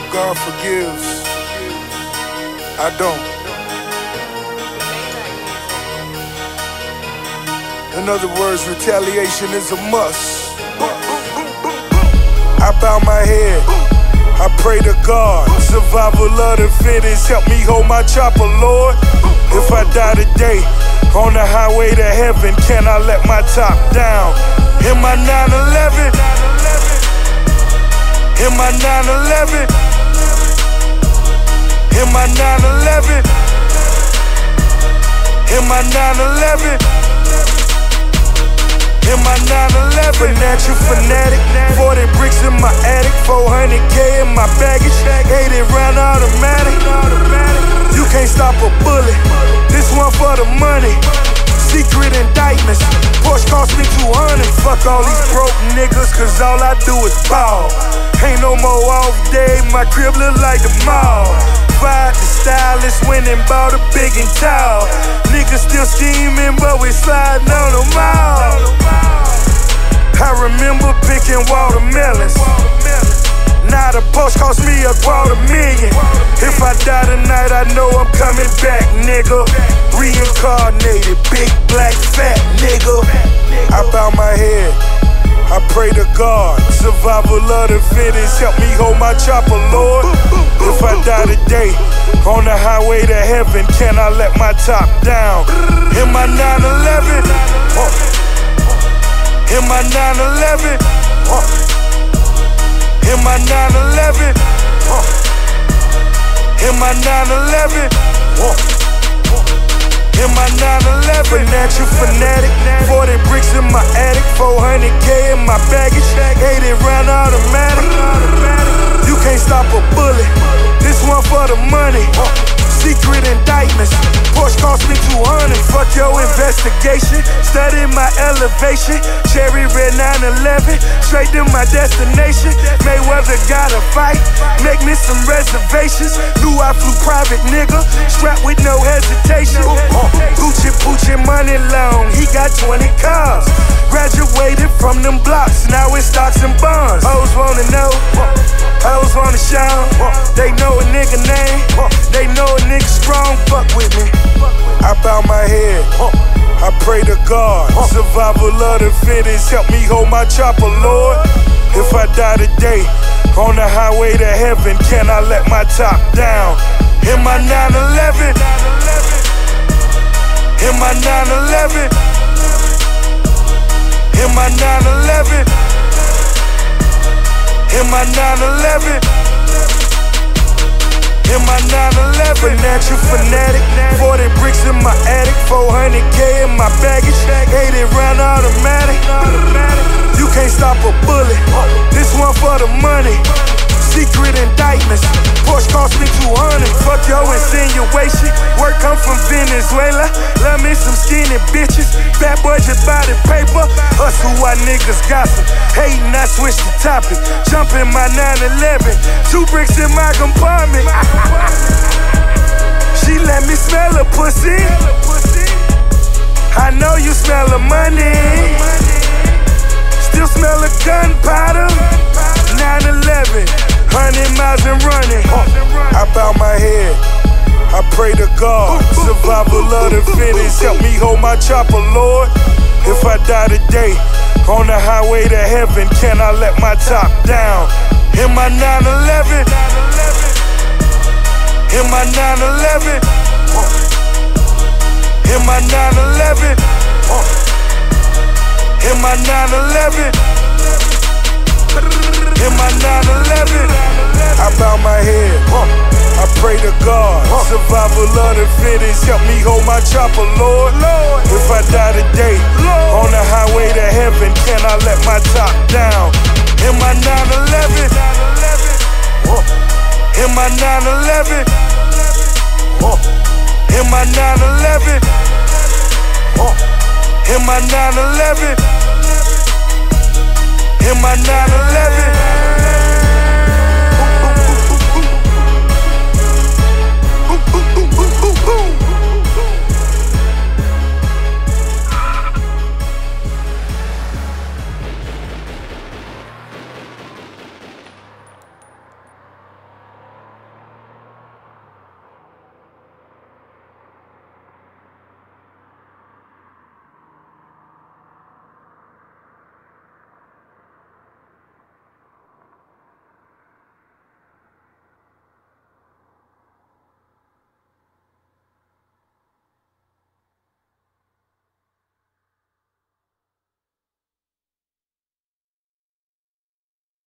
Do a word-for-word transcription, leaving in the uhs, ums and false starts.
God forgives. I don't. In other words, retaliation is a must. I bow my head, I pray to God. Survival of the fittest, help me hold my chopper, Lord. If I die today, on the highway to heaven, can I let my top down? In my nine eleven, in my nine eleven, in my nine eleven, in my nine eleven, in my nine eleven. Financial fanatic, forty bricks in my attic, four hundred K in my baggage, eighty round automatic. You can't stop a bullet, this one for the money. Secret indictments, Porsche cost me two hundred. Fuck all these broke niggas, cause all I do is ball. Ain't no more off day, my crib look like the mall. Fired the stylist, went and bought a big and tall. Niggas still scheming, but we sliding on them all. I remember picking watermelons. Now the Porsche cost me a quarter million. If I die tonight, I know I'm coming back, nigga. Reincarnated, big black fat nigga. I bow my head, I pray to God. Survival of the fittest, help me hold my chopper, Lord. If I die today, on the highway to heaven, can I let my top down? In my nine eleven, in my nine eleven, in my nine eleven, in my nine eleven, in my nine eleven. Financial fanatic, forty bricks in my attic, four hundred K in my baggage, eighty round automatic. You can't stop a bullet, this one for the money. Secret indictments, Porsche cost me two hundred. Fuck your investigation, study my elevation. Cherry red nine eleven, straight to my destination. Mayweather gotta fight, make me some reservations. Knew I flew private, nigga, strapped with no hesitation. Poochie poochie money long, he got twenty cars. Graduated from them blocks, now it's stocks and bonds. Hoes wanna know, hoes wanna shine. They know a nigga name, they know a nigga strong, fuck with me. I bow my head, I pray to God. Survival of the fittest, help me hold my chopper, Lord. If I die today, on the highway to heaven, can I let my top down? In my nine eleven, in my nine eleven, in my nine eleven, in my nine eleven, in my nine eleven. Financial fanatic, forty bricks in my attic, four hundred K in my baggage, eighty round automatic. You can't stop a bullet, this one for the money. Secret indictments, Porsche cost me two hundred. Fuck your insinuation, work come from Venezuela. Love me some skinny bitches, bad boy just buy the paper. Us who our niggas gossip, hating I switch the topic. Jump in my nine eleven, two bricks in my compartment. She let me smell her pussy, I know you smell her money. Still smell her gunpowder, nine eleven. Hundred miles and running. I bow my head, I pray to God. Survival of the fittest, help me hold my chopper, Lord. If I die today, on the highway to heaven, can I let my top down? In my nine eleven, in my nine eleven, in my nine eleven, in my nine eleven, in my nine eleven. I bow my head, I pray to God. Survival of the fittest, help me hold my chopper, Lord. If I die today, on the highway to heaven, can I let my top down? In my nine eleven, in my nine eleven, in my nine eleven, in my nine eleven, in my nine eleven.